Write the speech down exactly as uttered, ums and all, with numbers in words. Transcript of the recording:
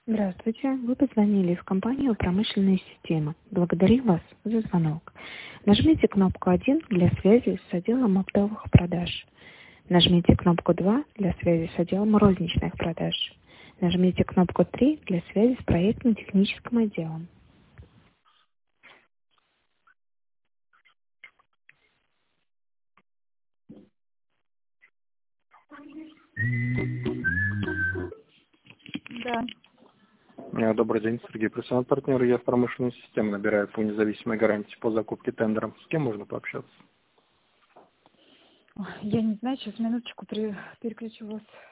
Здравствуйте. Вы позвонили в компанию «Промышленные системы». Благодарю вас за звонок. Нажмите кнопку один для связи с отделом оптовых продаж. Нажмите кнопку два для связи с отделом розничных продаж. Нажмите кнопку три для связи с проектно-техническим отделом. Да. Э, Добрый день, Сергей, профессиональный партнер. Я в промышленную систему набираю по независимой гарантии по закупке тендером. С кем можно пообщаться? Ой, Я не знаю, сейчас минуточку при- переключу вас.